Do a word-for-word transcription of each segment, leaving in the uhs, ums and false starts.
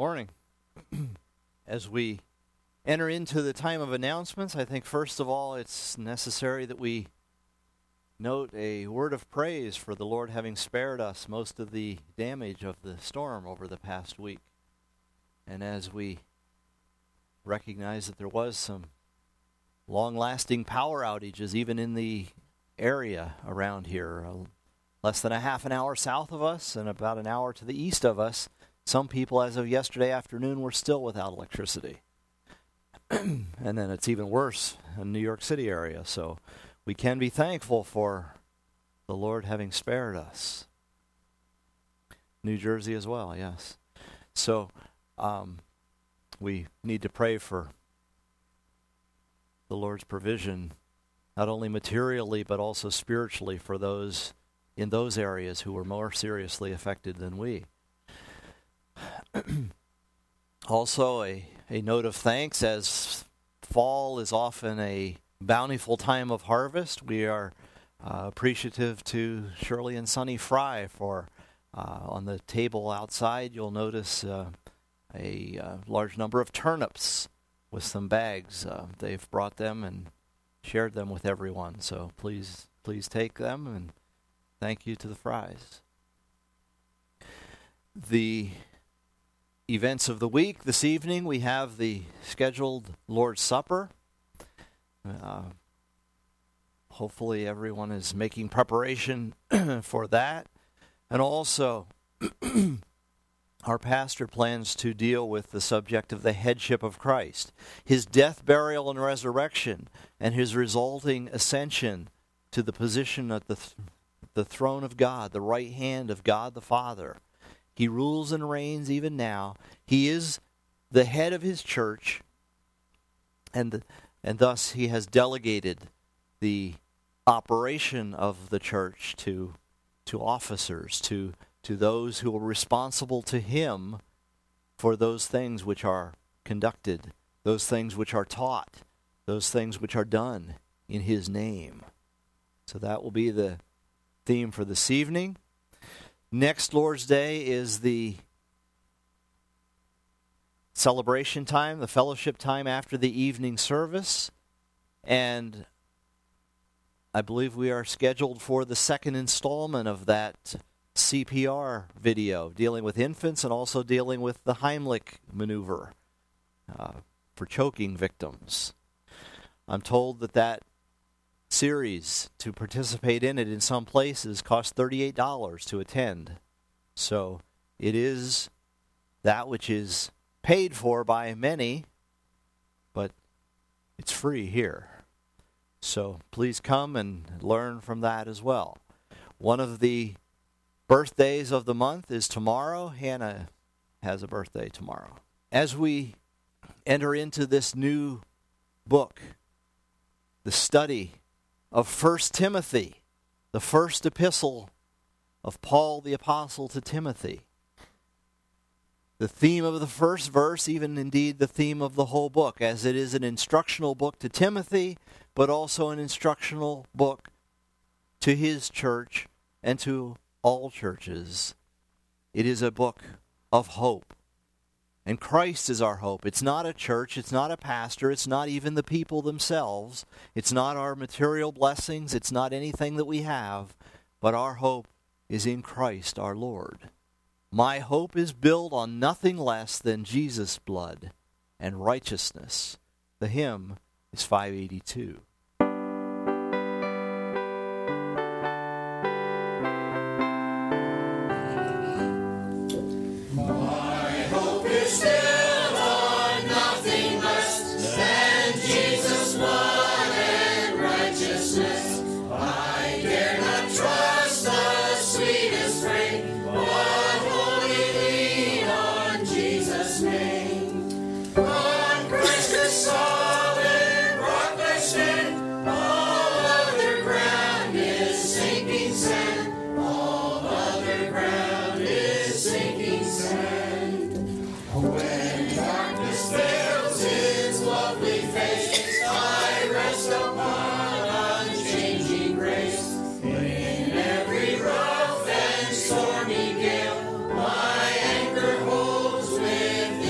morning. As we enter into the time of announcements, I think first of all it's necessary that we note a word of praise for the Lord having spared us most of the damage of the storm over the past week. And as we recognize that there was some long-lasting power outages even in the area around here, uh, less than a half an hour south of us and about an hour to the east of us, some people as of yesterday afternoon were still without electricity. And then it's even worse in New York City area. So we can be thankful for the Lord having spared us. New Jersey as well, yes. So um, we need to pray for the Lord's provision, not only materially but also spiritually for those in those areas who were more seriously affected than we. Also, a, a note of thanks, as fall is often a bountiful time of harvest. We are uh, appreciative to Shirley and Sonny Fry for uh, on the table outside. You'll notice uh, a uh, large number of turnips with some bags. Uh, they've brought them and shared them with everyone. So please, please take them, and thank you to the Frys. The events of the week. This evening we have the scheduled Lord's Supper. Uh, hopefully everyone is making preparation for that. And also, our pastor plans to deal with the subject of the headship of Christ, his death, burial, and resurrection, and his resulting ascension to the position at the, th- the throne of God, the right hand of God the Father. He rules and reigns even now. He is the head of his church, and and thus he has delegated the operation of the church to to officers, to to those who are responsible to him for those things which are conducted, those things which are taught, those things which are done in his name. So that will be the theme for this evening. Next Lord's Day is the celebration time, the fellowship time after the evening service. And I believe we are scheduled for the second installment of that C P R video, dealing with infants and also dealing with the Heimlich maneuver uh, for choking victims. I'm told that that series, to participate in it in some places, costs thirty-eight dollars to attend. So it is that which is paid for by many, but it's free here. So please come and learn from that as well. One of the birthdays of the month is tomorrow. Hannah has a birthday tomorrow. As we enter into this new book, the study of First Timothy, the first epistle of Paul the Apostle to Timothy. The theme of the first verse, even indeed the theme of the whole book, as it is an instructional book to Timothy, but also an instructional book to his church and to all churches. It is a book of hope. And Christ is our hope. It's not a church. It's not a pastor. It's not even the people themselves. It's not our material blessings. It's not anything that we have. But our hope is in Christ our Lord. My hope is built on nothing less than Jesus' blood and righteousness. The hymn is five eighty-two. Stormy gale, my anchor holds with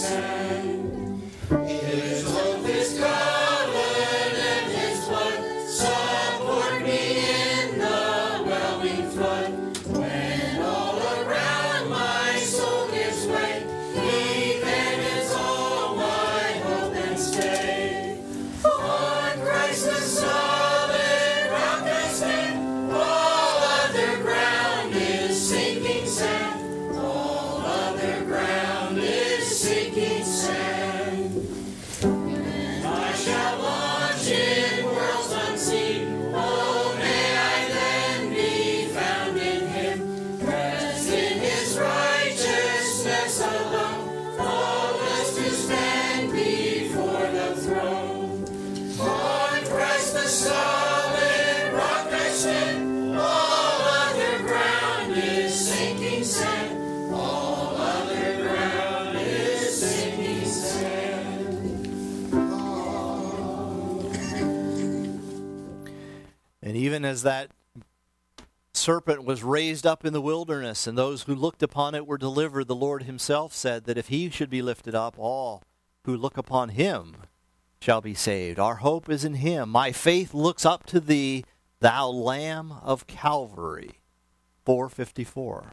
And even as that serpent was raised up in the wilderness, and those who looked upon it were delivered, the Lord himself said that if he should be lifted up, all who look upon him shall be saved. Our hope is in him. My faith looks up to thee, thou Lamb of Calvary. four fifty-four.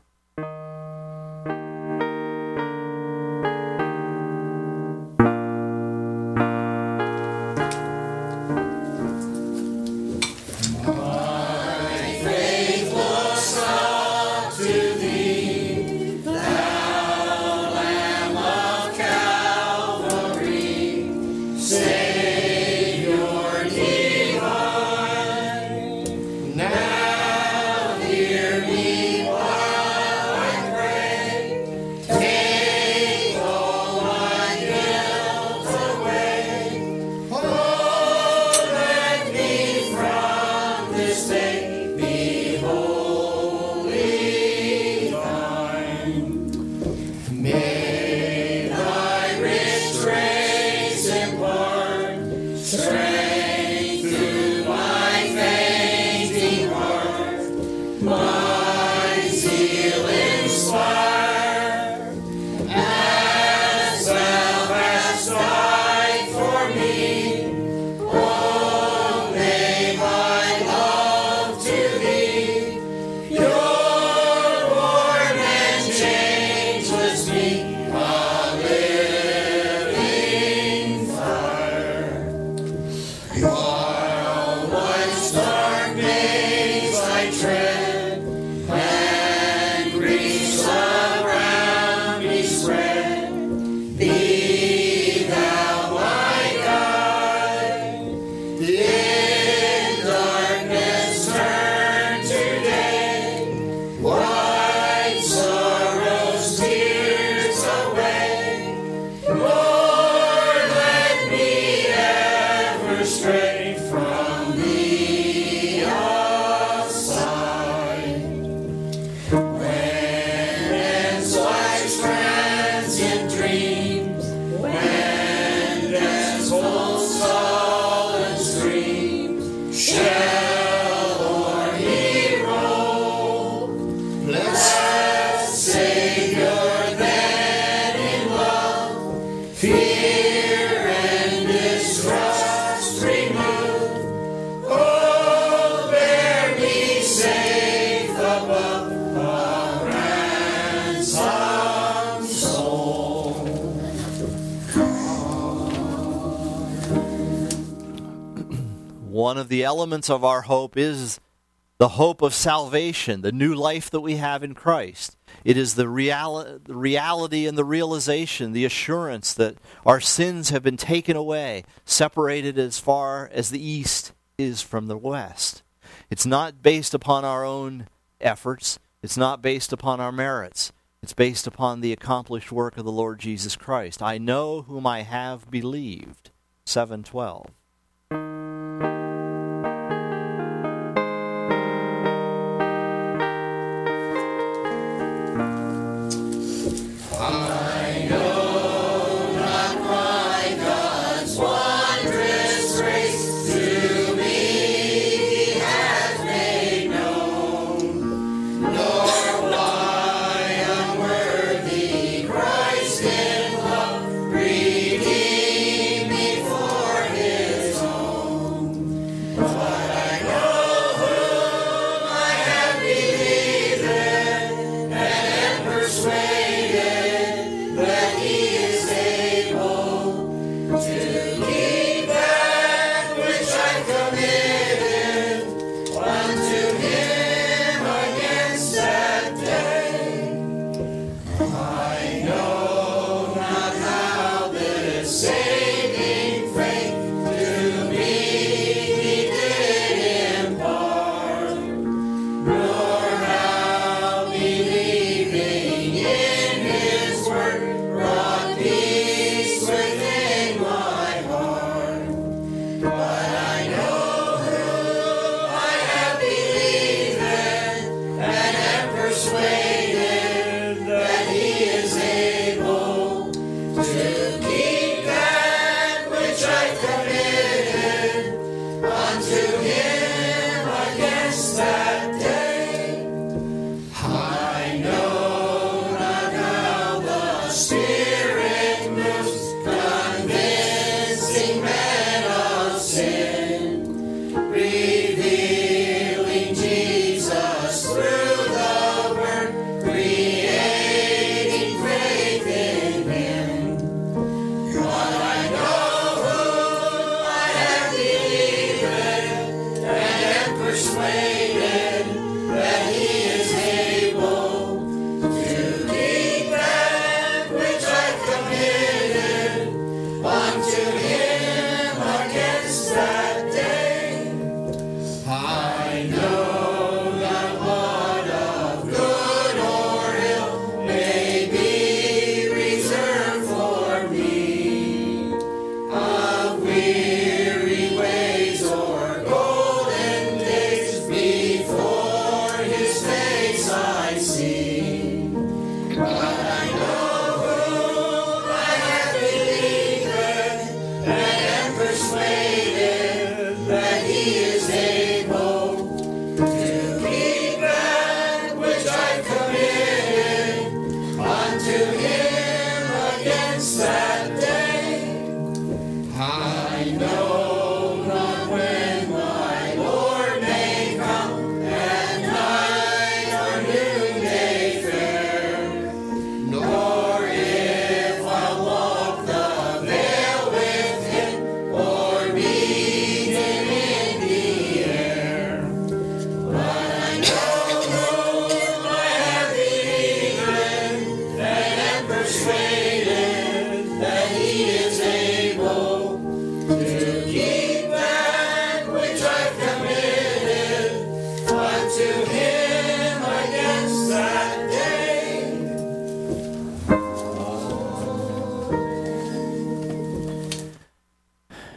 One of the elements of our hope is the hope of salvation, the new life that we have in Christ. It is the, reali- the reality and the realization, the assurance that our sins have been taken away, separated as far as the east is from the west. It's not based upon our own efforts. It's not based upon our merits. It's based upon the accomplished work of the Lord Jesus Christ. I know whom I have believed. seven twelve. Christ in love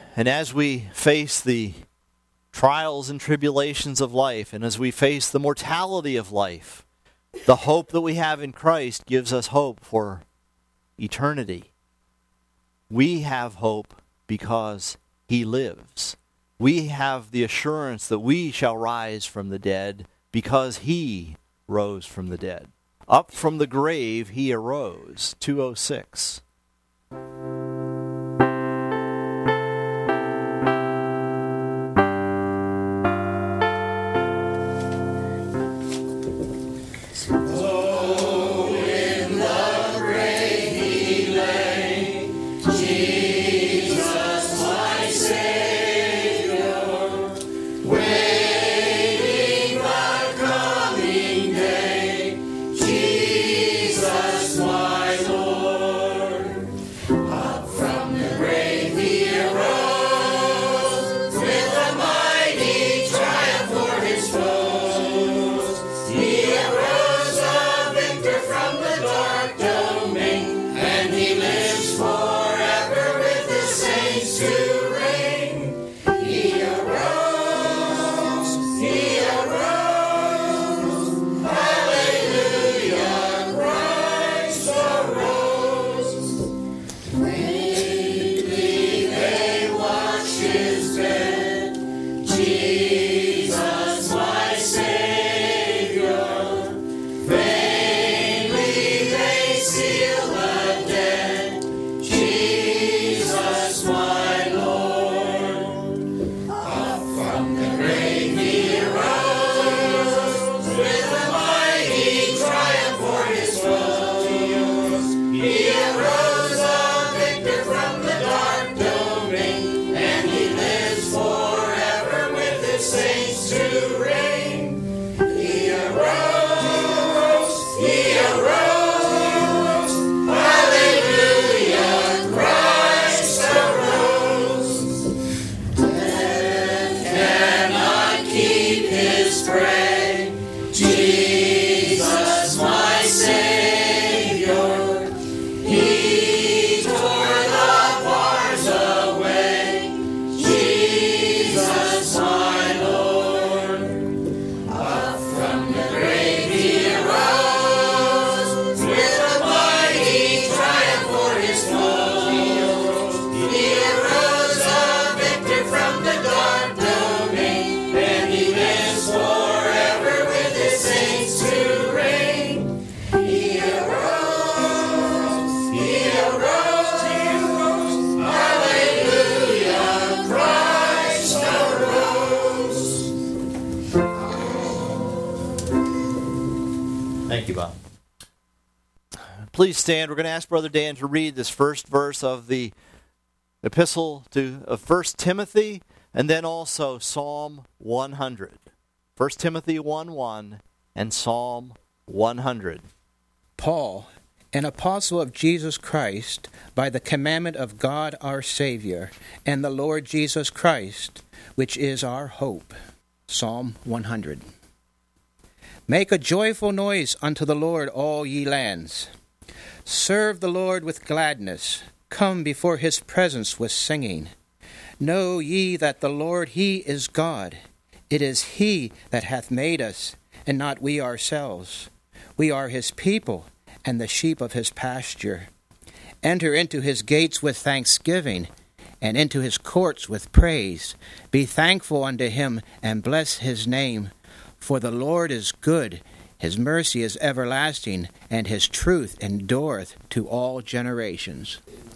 And as we face the trials and tribulations of life, and as we face the mortality of life, the hope that we have in Christ gives us hope for eternity. We have hope because he lives. We have the assurance that we shall rise from the dead because he rose from the dead. Up from the grave he arose. two oh six. Please stand. We're going to ask Brother Dan to read this first verse of the epistle to of First Timothy, and then also Psalm one hundred. First Timothy one one and Psalm one hundred. Paul, an apostle of Jesus Christ, by the commandment of God our Savior, and the Lord Jesus Christ, which is our hope. Psalm one hundred. Make a joyful noise unto the Lord, all ye lands. Serve the Lord with gladness. Come before his presence with singing. Know ye that the Lord, he is God. It is he that hath made us, and not we ourselves. We are his people, and the sheep of his pasture. Enter into his gates with thanksgiving, and into his courts with praise. Be thankful unto him, and bless his name. For the Lord is good. His mercy is everlasting, and his truth endureth to all generations.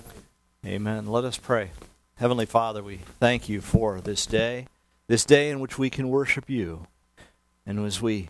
Amen. Let us pray. Heavenly Father, we thank you for this day, this day in which we can worship you. And as we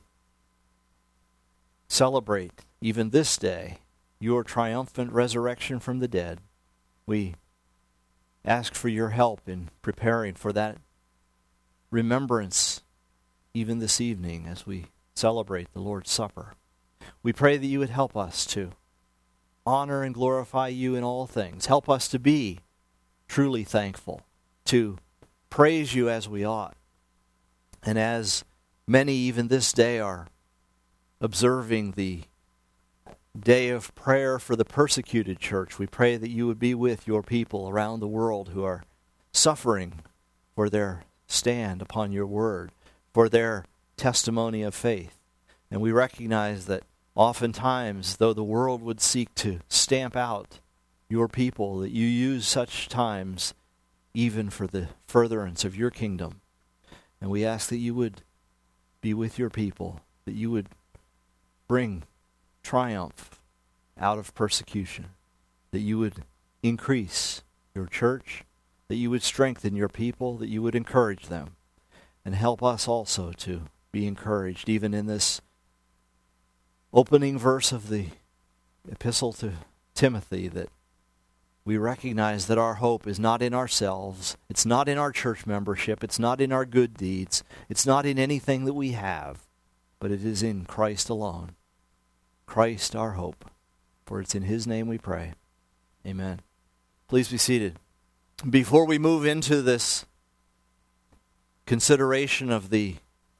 celebrate, even this day, your triumphant resurrection from the dead, we ask for your help in preparing for that remembrance even this evening as we celebrate the Lord's Supper. We pray that you would help us to honor and glorify you in all things. Help us to be truly thankful, to praise you as we ought. And as many even this day are observing the day of prayer for the persecuted church, we pray that you would be with your people around the world who are suffering for their stand upon your word, for their testimony of faith. And we recognize that oftentimes, though the world would seek to stamp out your people, that you use such times even for the furtherance of your kingdom. And we ask that you would be with your people, that you would bring triumph out of persecution, that you would increase your church, that you would strengthen your people, that you would encourage them, and help us also to be encouraged, even in this opening verse of the epistle to Timothy, that we recognize that our hope is not in ourselves, it's not in our church membership, it's not in our good deeds, it's not in anything that we have, but it is in Christ alone. Christ our hope. For it's in His name we pray. Amen. Please be seated. Before we move into this consideration of the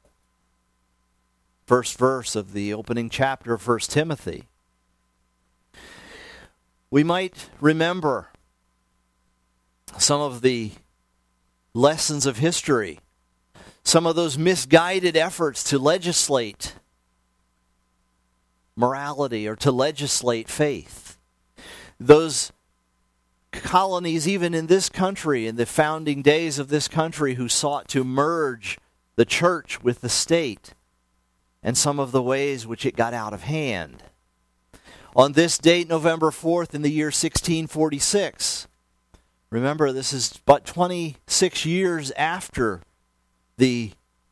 first verse of the opening chapter of First Timothy, we might remember some of the lessons of history, some of those misguided efforts to legislate morality or to legislate faith. Those colonies, even in this country, in the founding days of this country, who sought to merge the church with the state, and some of the ways which it got out of hand. On this date, November fourth, in the year sixteen forty-six, remember, this is but twenty-six years after the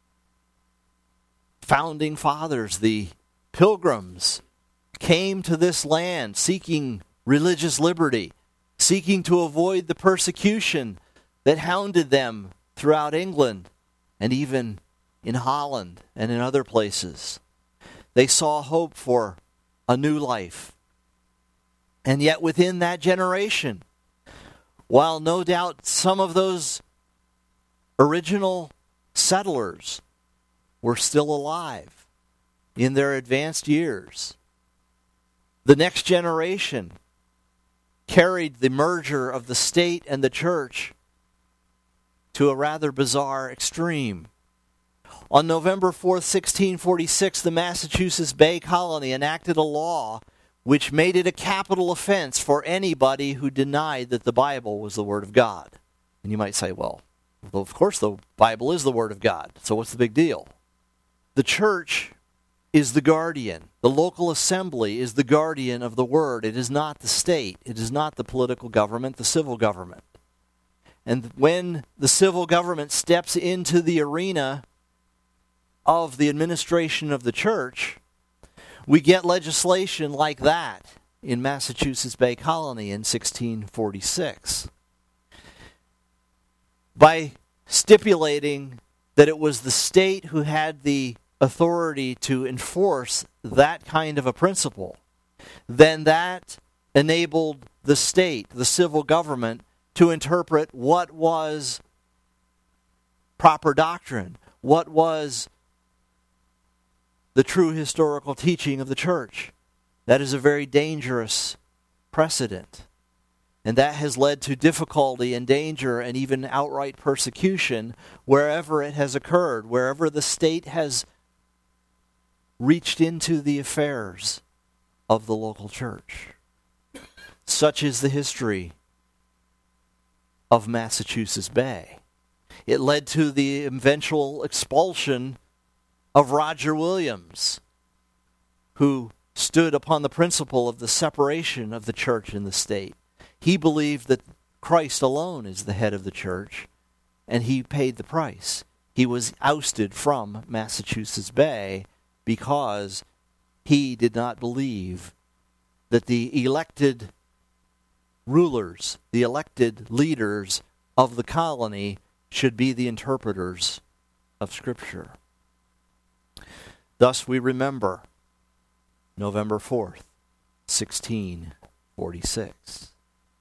founding fathers, the Pilgrims, came to this land seeking religious liberty, seeking to avoid the persecution that hounded them throughout England and even in Holland and in other places. They saw hope for a new life. And yet within that generation, while no doubt some of those original settlers were still alive in their advanced years, the next generation carried the merger of the state and the church to a rather bizarre extreme. On November fourth, sixteen forty-six, the Massachusetts Bay Colony enacted a law which made it a capital offense for anybody who denied that the Bible was the Word of God. And you might say, well, well, of course the Bible is the Word of God, so what's the big deal? The church is the guardian. The local assembly is the guardian of the Word. It is not the state. It is not the political government, the civil government. And when the civil government steps into the arena of the administration of the church, we get legislation like that in Massachusetts Bay Colony in sixteen forty-six. By stipulating that it was the state who had the authority to enforce that kind of a principle, then that enabled the state, the civil government, to interpret what was proper doctrine, what was the true historical teaching of the church. That is a very dangerous precedent. And that has led to difficulty and danger and even outright persecution wherever it has occurred, wherever the state has reached into the affairs of the local church. Such is the history of Massachusetts Bay. It led to the eventual expulsion of Roger Williams, who stood upon the principle of the separation of the church and the state. He believed that Christ alone is the head of the church, and he paid the price. He was ousted from Massachusetts Bay because he did not believe that the elected rulers, the elected leaders of the colony should be the interpreters of Scripture. Thus we remember November fourth, sixteen forty-six.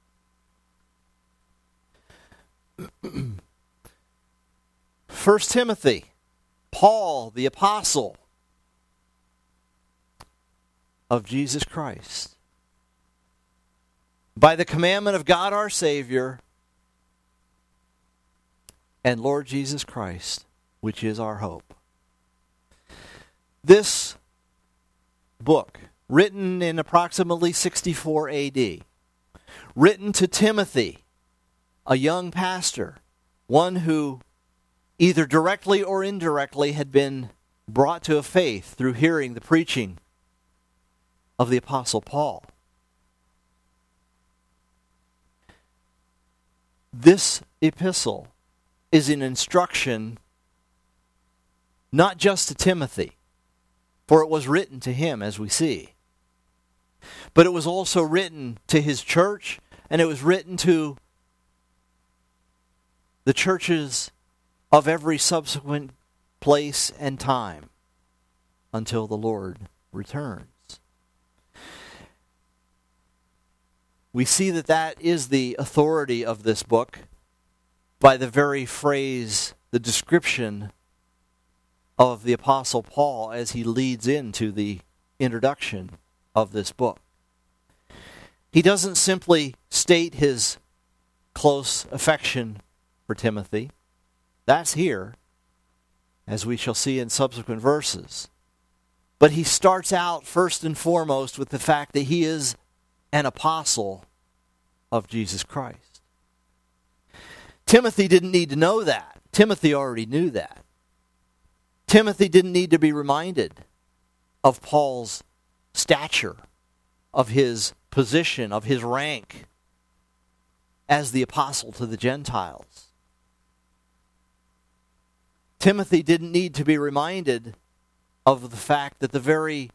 First Timothy, Paul the apostle of Jesus Christ, by the commandment of God our Savior, and Lord Jesus Christ, which is our hope. This book, written in approximately sixty-four A D, written to Timothy, a young pastor, one who either directly or indirectly had been brought to a faith through hearing the preaching of the Apostle Paul. This epistle is an instruction not just to Timothy, for it was written to him, as we see, but it was also written to his church, and it was written to the churches of every subsequent place and time until the Lord returns. We see that that is the authority of this book by the very phrase, the description of the Apostle Paul as he leads into the introduction of this book. He doesn't simply state his close affection for Timothy. That's here, as we shall see in subsequent verses. But he starts out first and foremost with the fact that he is an apostle of Jesus Christ. Timothy didn't need to know that. Timothy already knew that. Timothy didn't need to be reminded of Paul's stature, of his position, of his rank as the apostle to the Gentiles. Timothy didn't need to be reminded of the fact that the very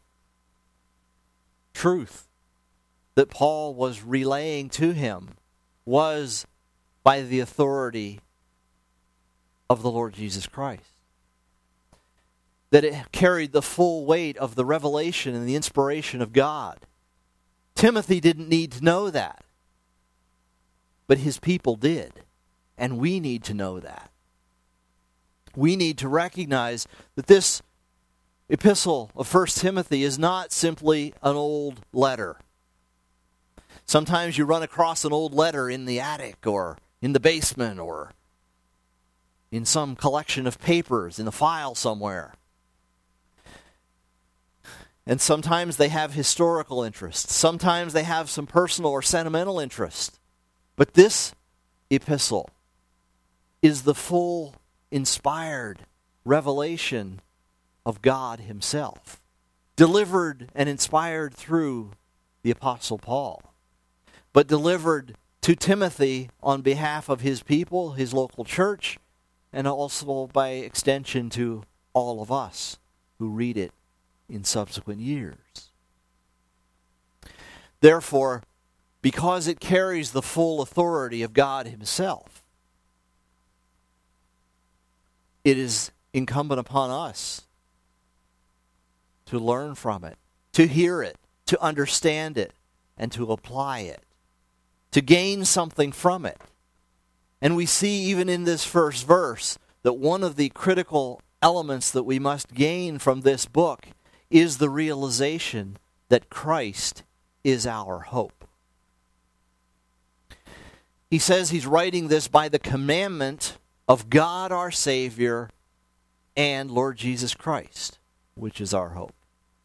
truth that Paul was relaying to him was by the authority of the Lord Jesus Christ. That it carried the full weight of the revelation and the inspiration of God. Timothy didn't need to know that, but his people did, and we need to know that. We need to recognize that this epistle of First Timothy is not simply an old letter. Sometimes you run across an old letter in the attic or in the basement or in some collection of papers in a file somewhere. And sometimes they have historical interest. Sometimes they have some personal or sentimental interest. But this epistle is the full, inspired revelation of God himself, delivered and inspired through the Apostle Paul, but delivered to Timothy on behalf of his people, his local church, and also by extension to all of us who read it in subsequent years. Therefore, because it carries the full authority of God himself, it is incumbent upon us to learn from it, to hear it, to understand it, and to apply it, to gain something from it. And we see even in this first verse that one of the critical elements that we must gain from this book is the realization that Christ is our hope. He says he's writing this by the commandment of God our Savior and Lord Jesus Christ, which is our hope.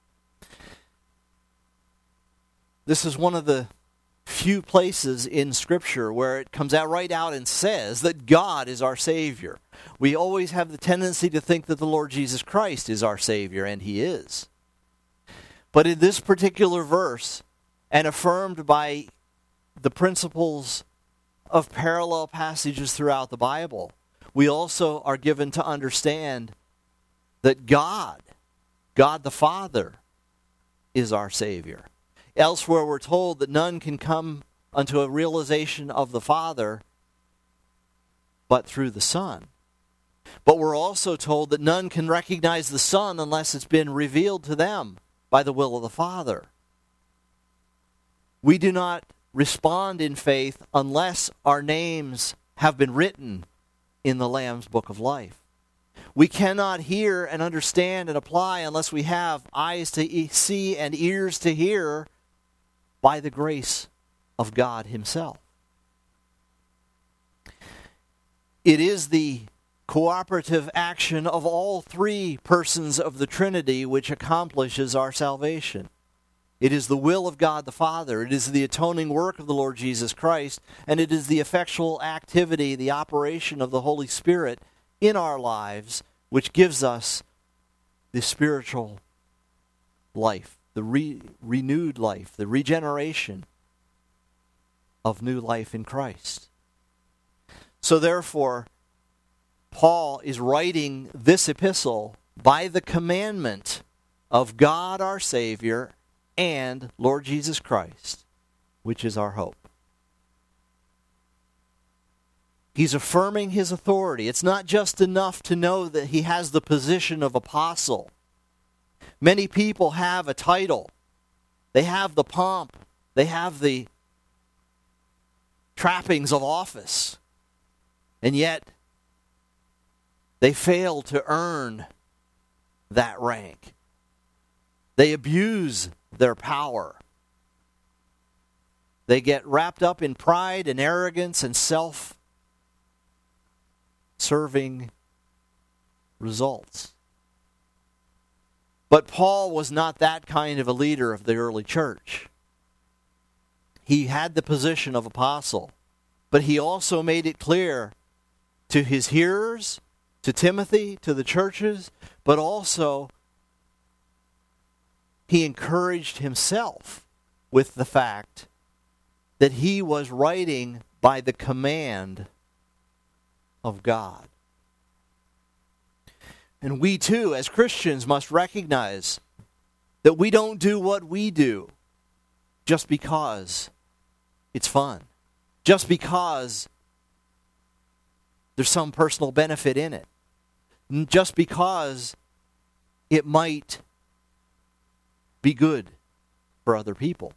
This is one of the few places in Scripture where it comes out right out and says that God is our Savior. We always have the tendency to think that the Lord Jesus Christ is our Savior, and he is. But in this particular verse, and affirmed by the principles of parallel passages throughout the Bible, we also are given to understand that God, God the Father, is our Savior. Elsewhere we're told that none can come unto a realization of the Father but through the Son. But we're also told that none can recognize the Son unless it's been revealed to them by the will of the Father. We do not respond in faith unless our names have been written in the Lamb's Book of Life. We cannot hear and understand and apply unless we have eyes to see and ears to hear by the grace of God himself. It is the cooperative action of all three persons of the Trinity which accomplishes our salvation. It is the will of God the Father, it is the atoning work of the Lord Jesus Christ, and it is the effectual activity, the operation of the Holy Spirit in our lives, which gives us the spiritual life, the re- renewed life, the regeneration of new life in Christ. So therefore, Paul is writing this epistle by the commandment of God our Savior and Lord Jesus Christ, which is our hope. He's affirming his authority. It's not just enough to know that he has the position of apostle. Many people have a title. They have the pomp. They have the trappings of office. And yet, they fail to earn that rank. They abuse their power. They get wrapped up in pride and arrogance and self-serving results. But Paul was not that kind of a leader of the early church. He had the position of apostle, but he also made it clear to his hearers, to Timothy, to the churches, but also he encouraged himself with the fact that he was writing by the command of God. And we too, as Christians, must recognize that we don't do what we do just because it's fun, just because there's some personal benefit in it, just because it might be good for other people.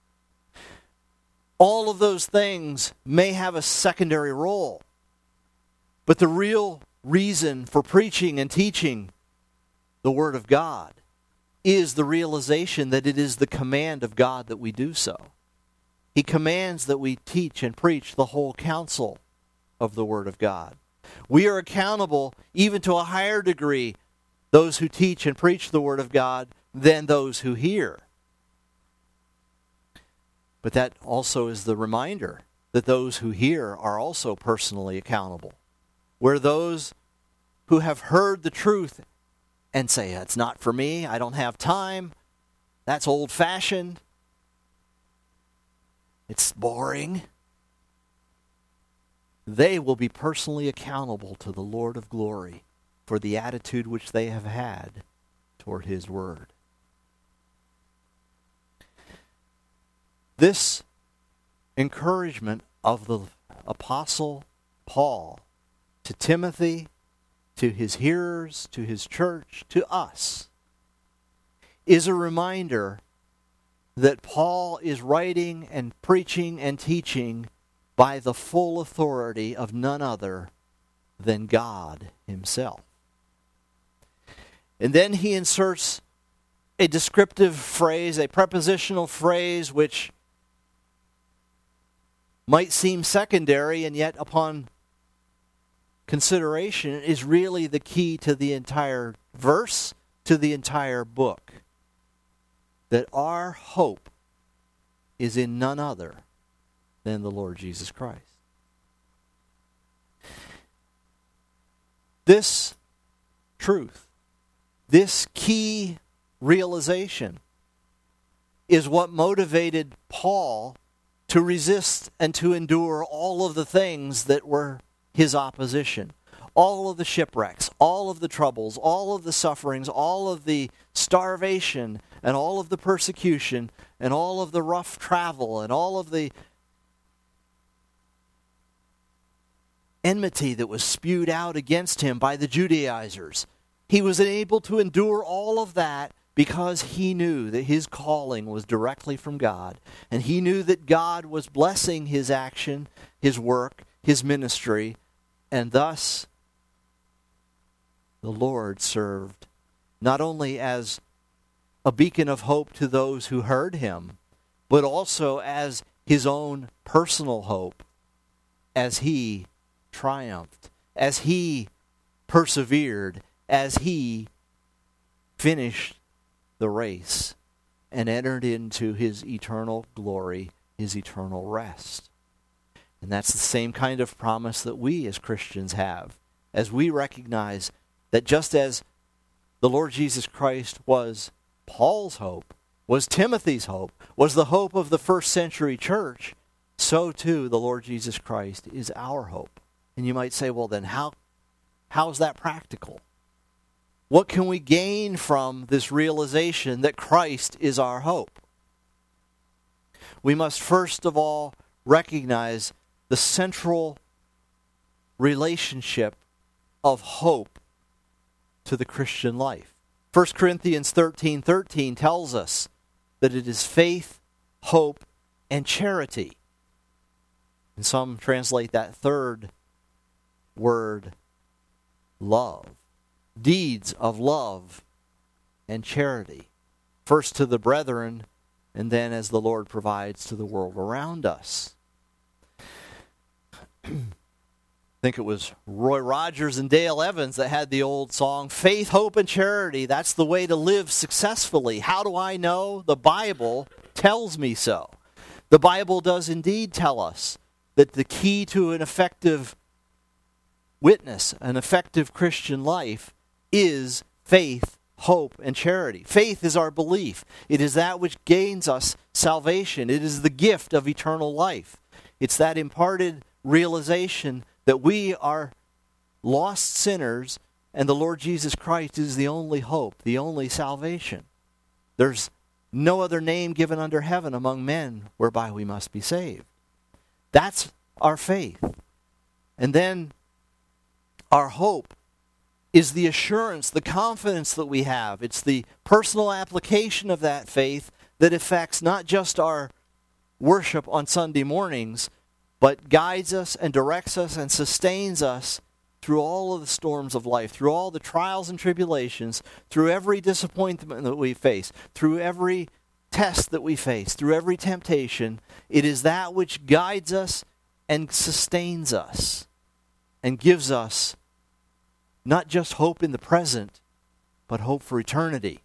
All of those things may have a secondary role, but the real reason for preaching and teaching the Word of God is the realization that it is the command of God that we do so. He commands that we teach and preach the whole counsel of the Word of God. We are accountable, even to a higher degree, those who teach and preach the Word of God, than those who hear. But that also is the reminder that those who hear are also personally accountable. Where those who have heard the truth and say, it's not for me, I don't have time, that's old-fashioned, it's boring, they will be personally accountable to the Lord of glory for the attitude which they have had toward His Word. This encouragement of the Apostle Paul to Timothy, to his hearers, to his church, to us, is a reminder that Paul is writing and preaching and teaching by the full authority of none other than God Himself. And then he inserts a descriptive phrase, a prepositional phrase, which might seem secondary, and yet upon consideration is really the key to the entire verse, to the entire book. That our hope is in none other than the Lord Jesus Christ. This truth, this key realization, is what motivated Paul to resist and to endure all of the things that were his opposition. All of the shipwrecks, all of the troubles, all of the sufferings, all of the starvation, and all of the persecution, and all of the rough travel, and all of the enmity that was spewed out against him by the Judaizers. He was able to endure all of that because he knew that his calling was directly from God, and he knew that God was blessing his action, his work, his ministry, and thus the Lord served not only as a beacon of hope to those who heard him, but also as his own personal hope as he triumphed, as he persevered as he finished the race and entered into his eternal glory, his eternal rest. And that's the same kind of promise that we as Christians have, as we recognize that just as the Lord Jesus Christ was Paul's hope, was Timothy's hope, was the hope of the first century church, so too the Lord Jesus Christ is our hope. And you might say, well then how how is that practical? What can we gain from this realization that Christ is our hope? We must first of all recognize the central relationship of hope to the Christian life. First Corinthians thirteen thirteen tells us that it is faith, hope, and charity. And some translate that third word, love. Deeds of love and charity. First to the brethren, and then as the Lord provides to the world around us. I think it was Roy Rogers and Dale Evans that had the old song, Faith, Hope, and Charity. That's the way to live successfully. How do I know? The Bible tells me so. The Bible does indeed tell us that the key to an effective witness, an effective Christian life, is faith, hope, and charity. Faith is our belief. It is that which gains us salvation. It is the gift of eternal life. It's that imparted realization that we are lost sinners and the Lord Jesus Christ is the only hope, the only salvation. There's no other name given under heaven among men whereby we must be saved. That's our faith. And then our hope is the assurance, the confidence that we have. It's the personal application of that faith that affects not just our worship on Sunday mornings, but guides us and directs us and sustains us through all of the storms of life, through all the trials and tribulations, through every disappointment that we face, through every test that we face, through every temptation. It is that which guides us and sustains us and gives us not just hope in the present, but hope for eternity.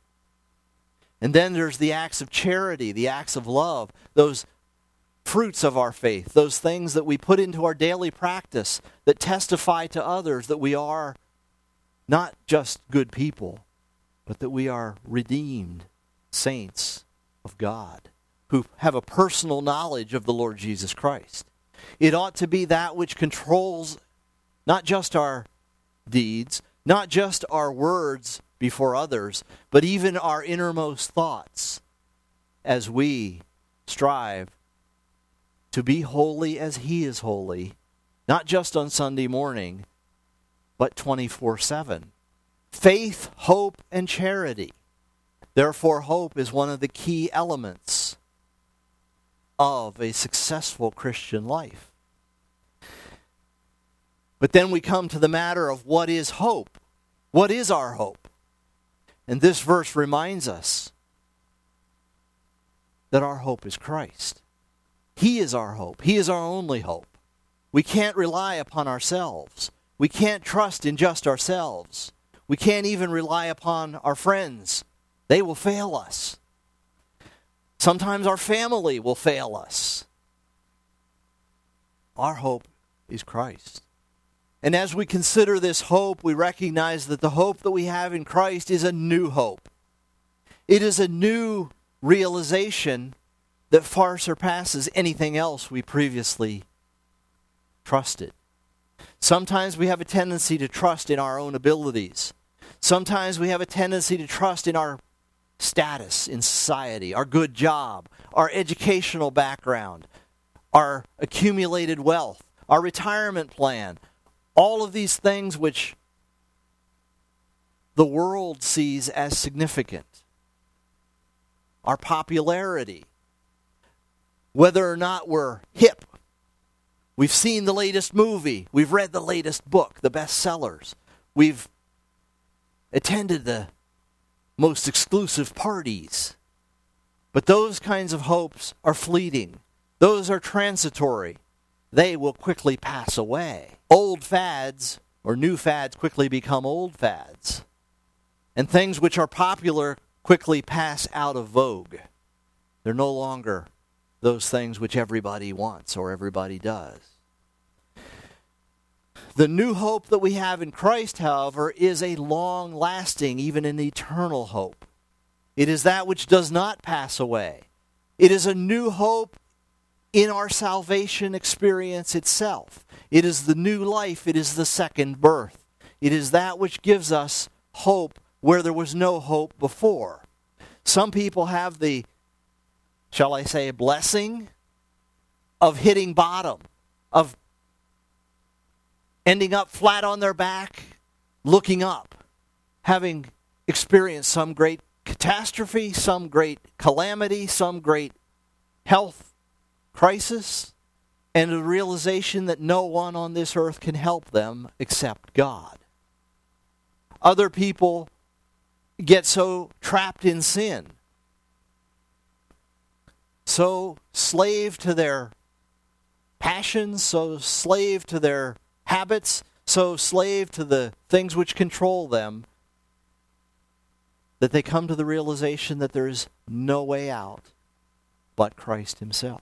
And then there's the acts of charity, the acts of love, those fruits of our faith, those things that we put into our daily practice that testify to others that we are not just good people, but that we are redeemed saints of God who have a personal knowledge of the Lord Jesus Christ. It ought to be that which controls not just our deeds, not just our words before others, but even our innermost thoughts as we strive to be holy as He is holy, not just on Sunday morning, but twenty-four seven. Faith, hope, and charity. Therefore, hope is one of the key elements of a successful Christian life. But then we come to the matter of what is hope? What is our hope? And this verse reminds us that our hope is Christ. He is our hope. He is our only hope. We can't rely upon ourselves. We can't trust in just ourselves. We can't even rely upon our friends. They will fail us. Sometimes our family will fail us. Our hope is Christ. And as we consider this hope, we recognize that the hope that we have in Christ is a new hope. It is a new realization that far surpasses anything else we previously trusted. Sometimes we have a tendency to trust in our own abilities. Sometimes we have a tendency to trust in our status in society, our good job, our educational background, our accumulated wealth, our retirement plan, all of these things which the world sees as significant. Our popularity, whether or not we're hip. We've seen the latest movie. We've read the latest book, the bestsellers. We've attended the most exclusive parties. But those kinds of hopes are fleeting. Those are transitory. They will quickly pass away. Old fads or new fads quickly become old fads. And things which are popular quickly pass out of vogue. They're no longer those things which everybody wants or everybody does. The new hope that we have in Christ, however, is a long-lasting, even an eternal hope. It is that which does not pass away. It is a new hope in our salvation experience itself. It is the new life. It is the second birth. It is that which gives us hope where there was no hope before. Some people have the, shall I say, blessing of hitting bottom, of ending up flat on their back, looking up, having experienced some great catastrophe, some great calamity, some great health crisis, and a realization that no one on this earth can help them except God. Other people get so trapped in sin, so slave to their passions, so slave to their habits, so slave to the things which control them, that they come to the realization that there is no way out but Christ himself.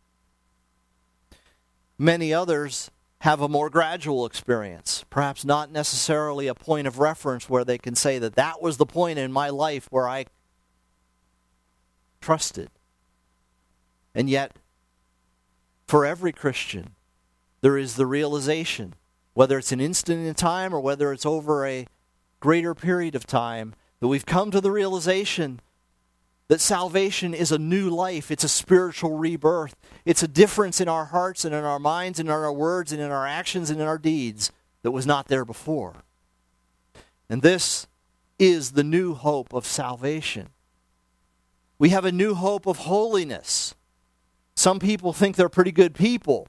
Many others have a more gradual experience, perhaps not necessarily a point of reference where they can say that that was the point in my life where I trusted. And yet, for every Christian, there is the realization, whether it's an instant in time or whether it's over a greater period of time, that we've come to the realization that salvation is a new life. It's a spiritual rebirth. It's a difference in our hearts and in our minds and in our words and in our actions and in our deeds that was not there before. And this is the new hope of salvation. We have a new hope of holiness. Some people think they're pretty good people.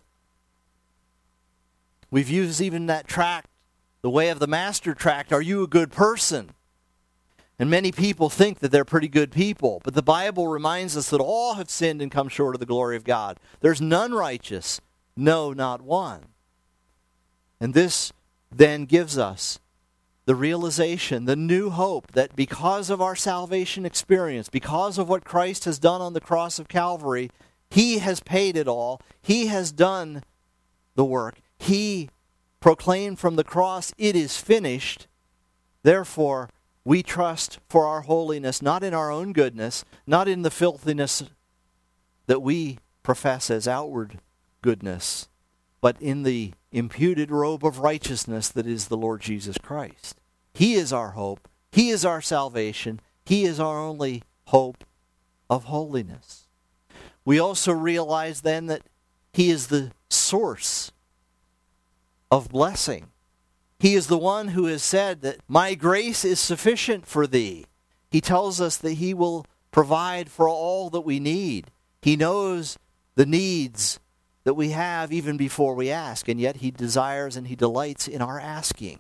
We've used even that tract, the Way of the Master tract, Are You a Good Person? And many people think that they're pretty good people. But the Bible reminds us that all have sinned and come short of the glory of God. There's none righteous, no, not one. And this then gives us the realization, the new hope, that because of our salvation experience, because of what Christ has done on the cross of Calvary, he has paid it all. He has done the work. He proclaimed from the cross, it is finished. Therefore, we trust for our holiness, not in our own goodness, not in the filthiness that we profess as outward goodness, but in the imputed robe of righteousness that is the Lord Jesus Christ. He is our hope. He is our salvation. He is our only hope of holiness. We also realize then that he is the source of blessing. He is the one who has said that my grace is sufficient for thee. He tells us that he will provide for all that we need. He knows the needs that we have even before we ask, and yet he desires and he delights in our asking.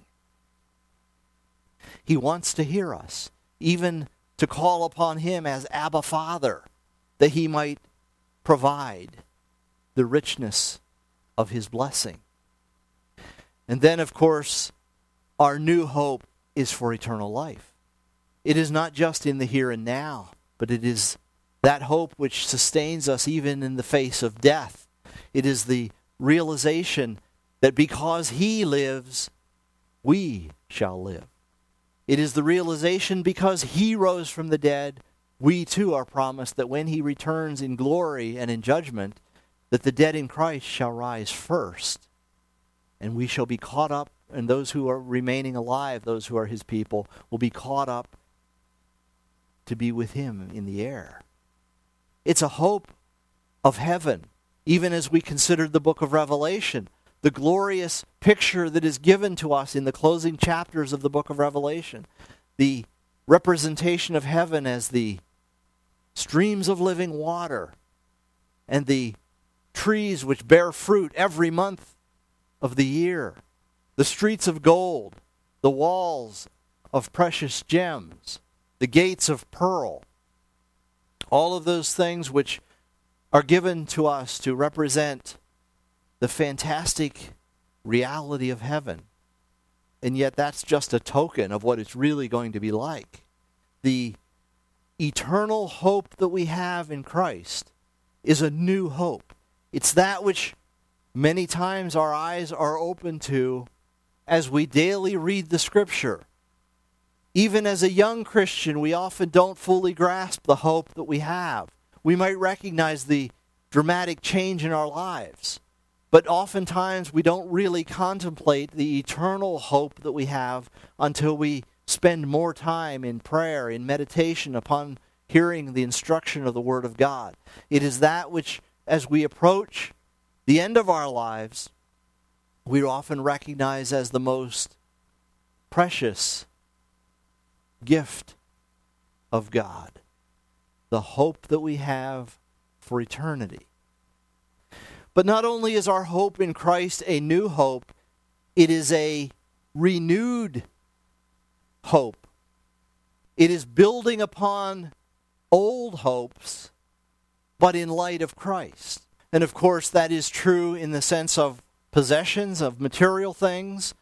He wants to hear us, even to call upon him as Abba Father, that he might provide the richness of his blessing. And then, of course, our new hope is for eternal life. It is not just in the here and now, but it is that hope which sustains us even in the face of death. It is the realization that because he lives, we shall live. It is the realization because he rose from the dead, we too are promised that when he returns in glory and in judgment, that the dead in Christ shall rise first. And we shall be caught up, and those who are remaining alive, those who are his people, will be caught up to be with him in the air. It's a hope of heaven, even as we considered the book of Revelation, the glorious picture that is given to us in the closing chapters of the book of Revelation, the representation of heaven as the streams of living water and the trees which bear fruit every month of the year, the streets of gold, the walls of precious gems, the gates of pearl, all of those things which are given to us to represent the fantastic reality of heaven. and yet that's just a token of what it's really going to be like. The eternal hope that we have in Christ is a new hope. It's that which many times our eyes are open to as we daily read the Scripture. Even as a young Christian, we often don't fully grasp the hope that we have. We might recognize the dramatic change in our lives, but oftentimes we don't really contemplate the eternal hope that we have until we spend more time in prayer, in meditation, upon hearing the instruction of the Word of God. It is that which, as we approach the end of our lives, we often recognize as the most precious gift of God, the hope that we have for eternity. But not only is our hope in Christ a new hope, it is a renewed hope. It is building upon old hopes, but in light of Christ. And of course, that is true in the sense of possessions, of material things.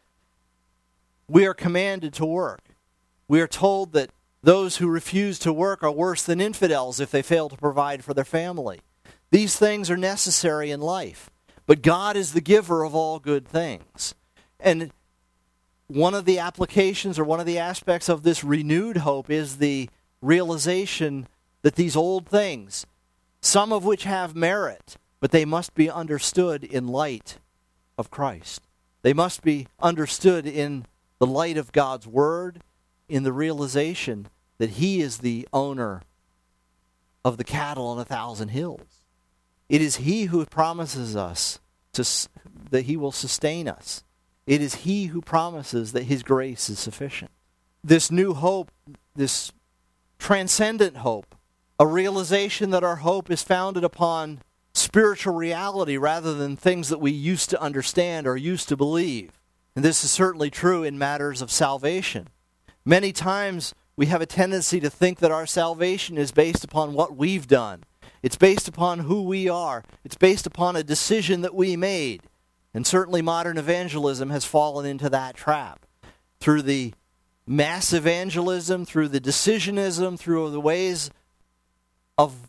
We are commanded to work. We are told that those who refuse to work are worse than infidels if they fail to provide for their family. These things are necessary in life, but God is the giver of all good things. And one of the applications or one of the aspects of this renewed hope is the realization that these old things, some of which have merit, but they must be understood in light of Christ. They must be understood in the light of God's Word, in the realization that He is the owner of the cattle on a thousand hills. It is He who promises us to, that He will sustain us. It is He who promises that His grace is sufficient. This new hope, this transcendent hope, a realization that our hope is founded upon spiritual reality rather than things that we used to understand or used to believe. And this is certainly true in matters of salvation. Many times we have a tendency to think that our salvation is based upon what we've done. It's based upon who we are. It's based upon a decision that we made. And certainly modern evangelism has fallen into that trap. Through the mass evangelism, through the decisionism, through the ways of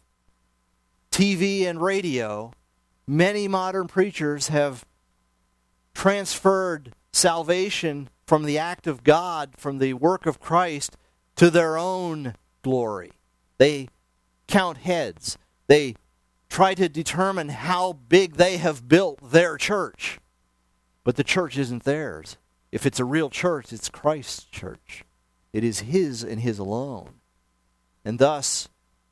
T V and radio, many modern preachers have transferred salvation from the act of God, from the work of Christ, to their own glory. They count heads. They try to determine how big they have built their church. But the church isn't theirs. If it's a real church, it's Christ's church. It is His and His alone. And thus,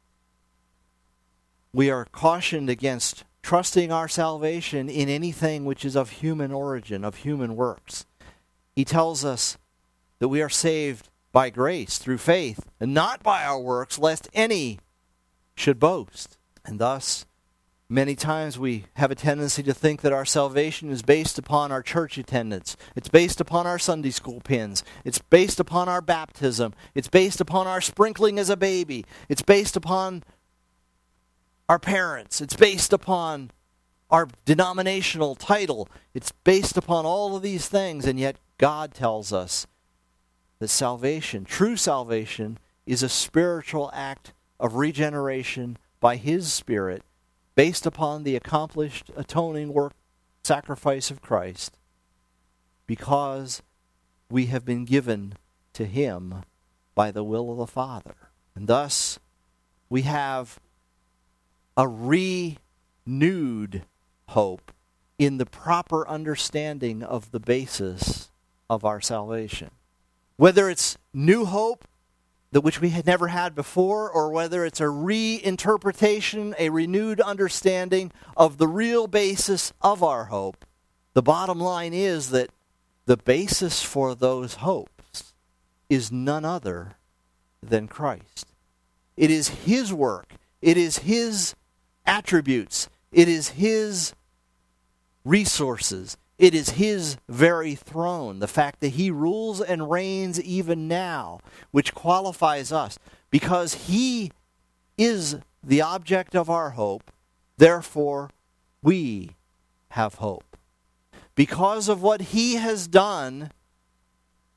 we are cautioned against trusting our salvation in anything which is of human origin, of human works. He tells us that we are saved by grace through faith, and not by our works, lest any should boast. And thus, many times we have a tendency to think that our salvation is based upon our church attendance. It's based upon our Sunday school pins. It's based upon our baptism. It's based upon our sprinkling as a baby. It's based upon our parents. It's based upon our denominational title. It's based upon all of these things, and yet God tells us that salvation, true salvation, is a spiritual act of regeneration by His Spirit, based upon the accomplished atoning work, sacrifice of Christ, because we have been given to Him by the will of the Father. And thus, we have a renewed hope in the proper understanding of the basis of our salvation. Whether it's new hope, that which we had never had before, or whether it's a reinterpretation, a renewed understanding of the real basis of our hope, the bottom line is that the basis for those hopes is none other than Christ. It is His work. It is His attributes. It is His resources. It is His very throne, the fact that He rules and reigns even now, which qualifies us. Because He is the object of our hope, therefore we have hope. Because of what He has done,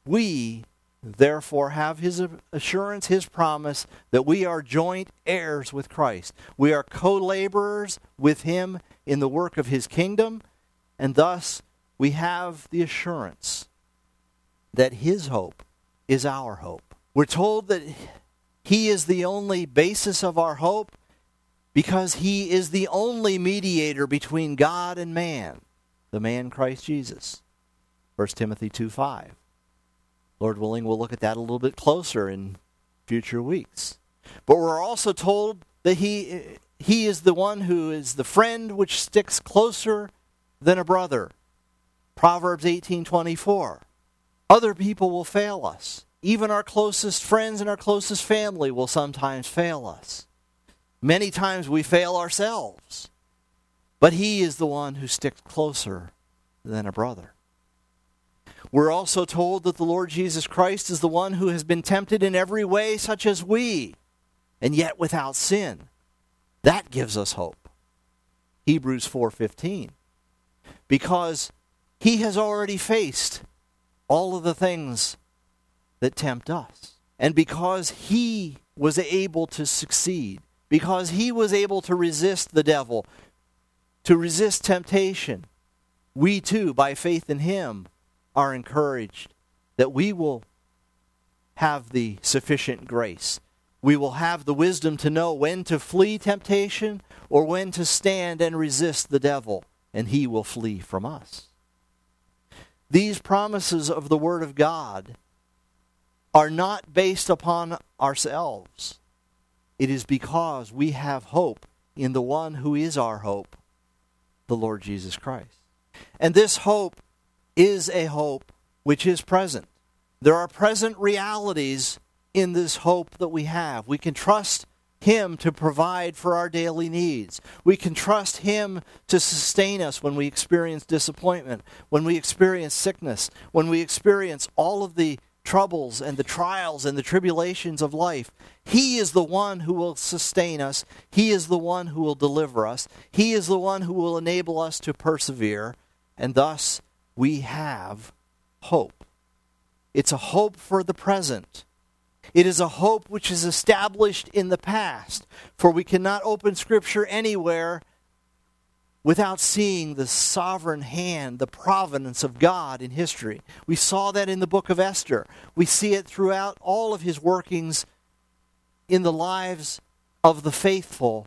We therefore have his assurance, his promise, that we are joint heirs with Christ. We are co-laborers with him in the work of his kingdom, and thus we have the assurance that his hope is our hope. We're told that he is the only basis of our hope because he is the only mediator between God and man, the man Christ Jesus. First Timothy two five. Lord willing, we'll look at that a little bit closer in future weeks. But we're also told that he, he is the one who is the friend which sticks closer than a brother. Proverbs eighteen twenty-four. Other people will fail us. Even our closest friends and our closest family will sometimes fail us. Many times we fail ourselves. But he is the one who sticks closer than a brother. We're also told that the Lord Jesus Christ is the one who has been tempted in every way such as we, and yet without sin. That gives us hope. Hebrews four fifteen. Because he has already faced all of the things that tempt us. And because he was able to succeed, because he was able to resist the devil, to resist temptation, we too, by faith in him, are encouraged that we will have the sufficient grace. We will have the wisdom to know when to flee temptation or when to stand and resist the devil, and he will flee from us. These promises of the Word of God are not based upon ourselves. It is because we have hope in the one who is our hope, the Lord Jesus Christ. And this hope is a hope which is present. There are present realities in this hope that we have. We can trust him to provide for our daily needs. We can trust him to sustain us when we experience disappointment, when we experience sickness, when we experience all of the troubles and the trials and the tribulations of life. He is the one who will sustain us. He is the one who will deliver us. He is the one who will enable us to persevere, and thus we have hope. It's a hope for the present. It is a hope which is established in the past, for we cannot open Scripture anywhere without seeing the sovereign hand, the providence of God in history. We saw that in the book of Esther. We see it throughout all of his workings in the lives of the faithful,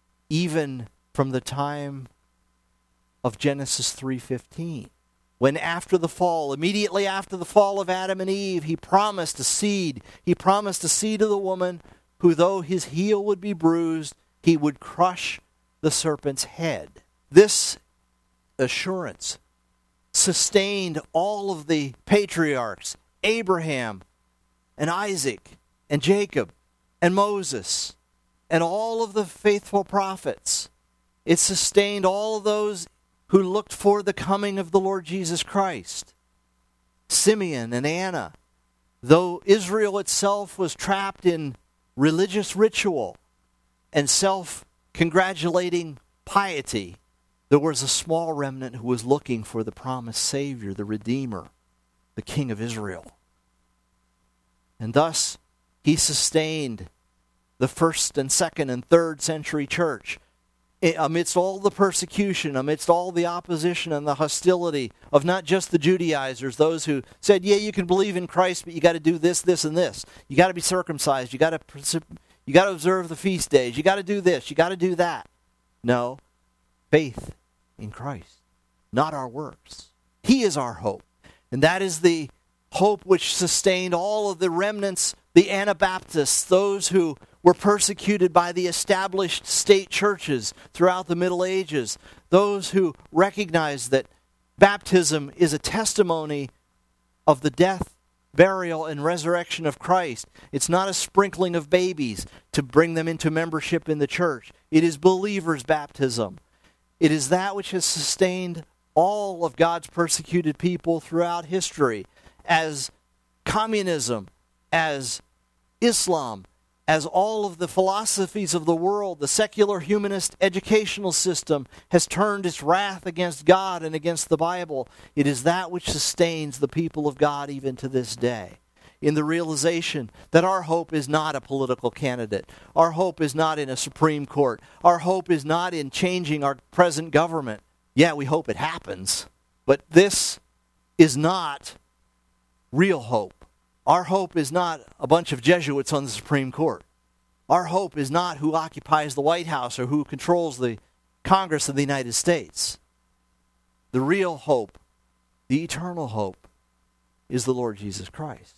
even from the time of Genesis three fifteen. When after the fall, immediately after the fall of Adam and Eve, he promised a seed. He promised a seed of the woman who, though his heel would be bruised, he would crush the serpent's head. This assurance sustained all of the patriarchs, Abraham and Isaac and Jacob and Moses and all of the faithful prophets. It sustained all of those who looked for the coming of the Lord Jesus Christ. Simeon and Anna, though Israel itself was trapped in religious ritual and self-congratulating piety, there was a small remnant who was looking for the promised Savior, the Redeemer, the King of Israel. And thus, he sustained the first and second and third century church amidst all the persecution, amidst all the opposition and the hostility of not just the Judaizers, those who said, yeah, you can believe in Christ, but you got to do this, this, and this. You got to be circumcised. You got to you got to observe the feast days. You got to do this. You got to do that. No, faith in Christ, not our works. He is our hope. And that is the hope which sustained all of the remnants, the Anabaptists, those who were persecuted by the established state churches throughout the Middle Ages, those who recognized that baptism is a testimony of the death, burial, and resurrection of Christ. It's not a sprinkling of babies to bring them into membership in the church. It is believers' baptism. It is that which has sustained all of God's persecuted people throughout history, as communism, as Islam, as all of the philosophies of the world, the secular humanist educational system has turned its wrath against God and against the Bible, it is that which sustains the people of God even to this day. In the realization that our hope is not a political candidate. Our hope is not in a Supreme Court. Our hope is not in changing our present government. Yeah, we hope it happens. But this is not real hope. Our hope is not a bunch of Jesuits on the Supreme Court. Our hope is not who occupies the White House or who controls the Congress of the United States. The real hope, the eternal hope, is the Lord Jesus Christ.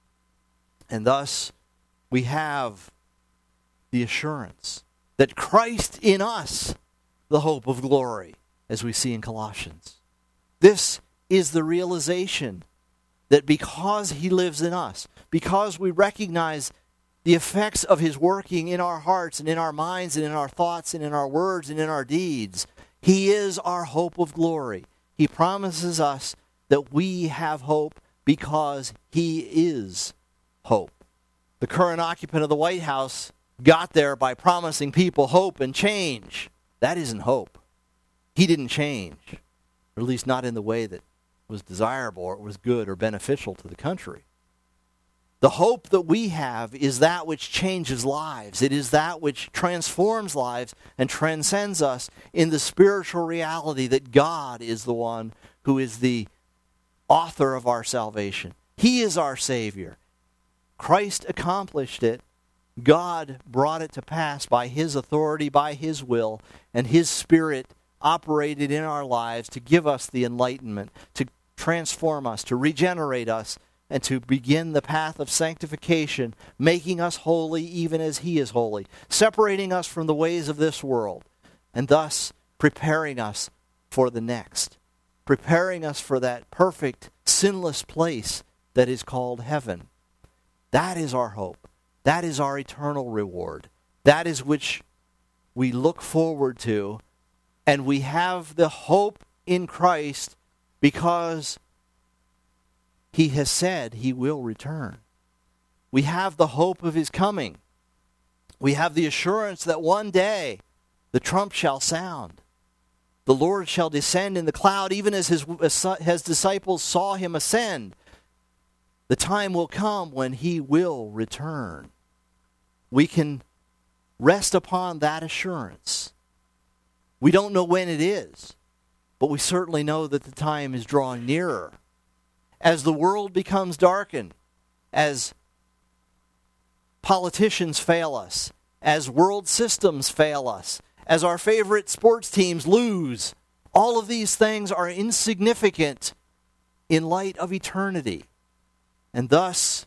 And thus, we have the assurance that Christ in us, the hope of glory, as we see in Colossians. This is the realization that because he lives in us, because we recognize the effects of his working in our hearts and in our minds and in our thoughts and in our words and in our deeds, he is our hope of glory. He promises us that we have hope because he is hope. The current occupant of the White House got there by promising people hope and change. That isn't hope. He didn't change, or at least not in the way that was desirable or was good or beneficial to the country. The hope that we have is that which changes lives. It is that which transforms lives and transcends us in the spiritual reality that God is the one who is the author of our salvation. He is our Savior. Christ accomplished it. God brought it to pass by his authority, by his will, and his Spirit operated in our lives to give us the enlightenment, to transform us, to regenerate us, and to begin the path of sanctification, making us holy even as he is holy, separating us from the ways of this world, and thus preparing us for the next, preparing us for that perfect, sinless place that is called heaven. That is our hope. That is our eternal reward. That is which we look forward to, and we have the hope in Christ because he has said he will return. We have the hope of his coming. We have the assurance that one day the trump shall sound. The Lord shall descend in the cloud, even as his, his disciples saw him ascend. The time will come when he will return. We can rest upon that assurance. We don't know when it is, but we certainly know that the time is drawing nearer. As the world becomes darkened, as politicians fail us, as world systems fail us, as our favorite sports teams lose, all of these things are insignificant in light of eternity. And thus,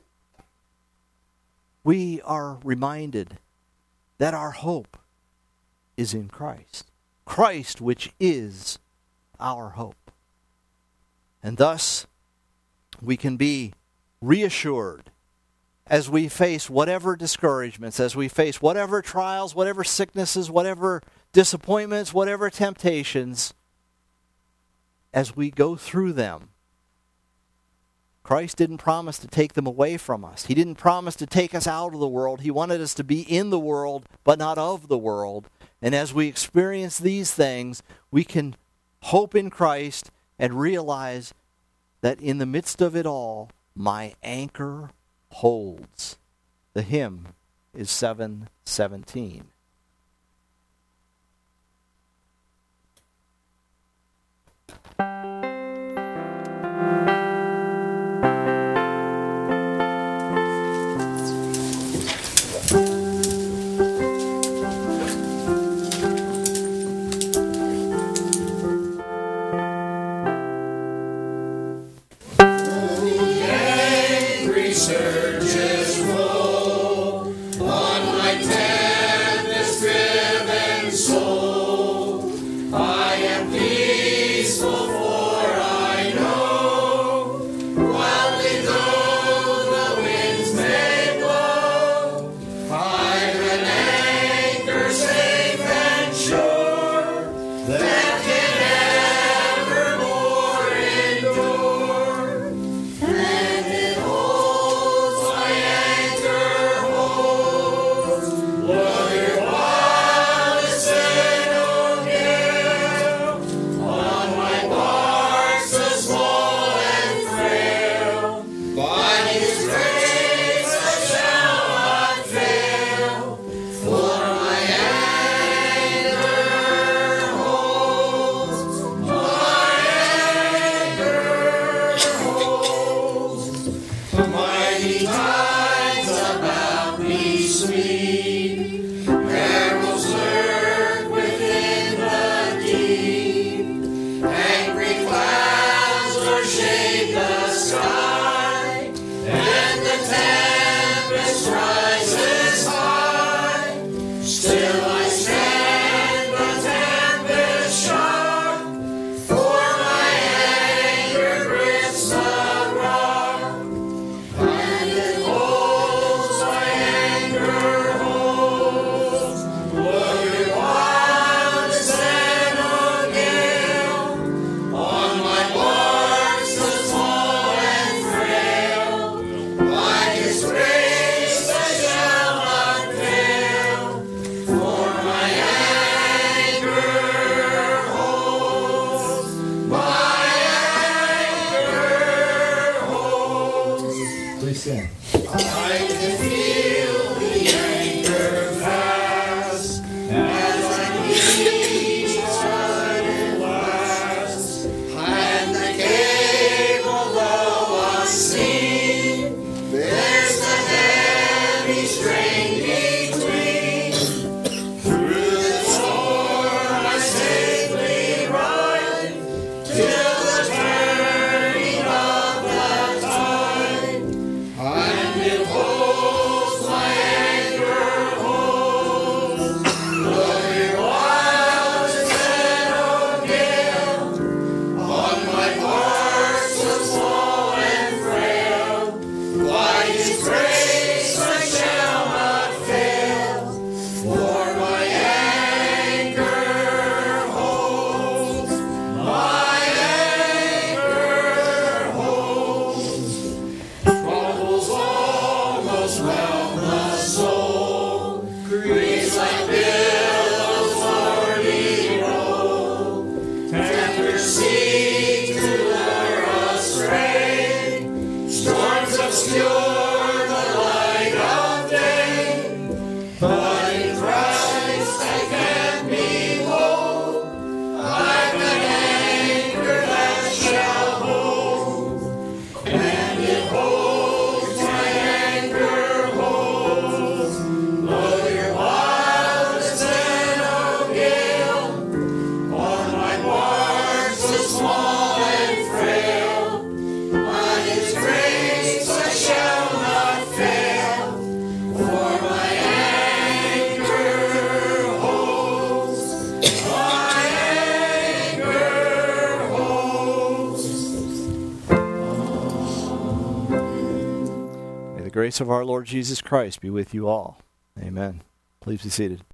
we are reminded that our hope is in Christ. Christ, which is our hope. And thus, we can be reassured as we face whatever discouragements, as we face whatever trials, whatever sicknesses, whatever disappointments, whatever temptations, as we go through them. Christ didn't promise to take them away from us. He didn't promise to take us out of the world. He wanted us to be in the world, but not of the world. And as we experience these things, we can hope in Christ and realize that in the midst of it all, my anchor holds. The hymn is seven seventeen. And it holds my anchor sing. I can feel the anchor fast as I reach a sudden blast, and the cable low unseen. There's the heavy strain between. Through the storm I safely ride till the turning of the tide, and it holds my anchor holds. Though your wild and oh gale on my parts so small and frail, by His grace I shall not fail, for my anchor holds, my anchor holds. Troubles almost whelm the soul, griefs like billows stormy roll. Tempters seek to lure us astray, storms obscure the light of day. But in Christ I can behold, I've an anchor that shall hold, and it holds, my anchor holds. Though your wildest and oh gale on my bark so small and frail, by His grace I shall not fail, for my anchor holds, my anchor holds. May the grace of our Lord Jesus Christ be with you all. Amen. Please be seated.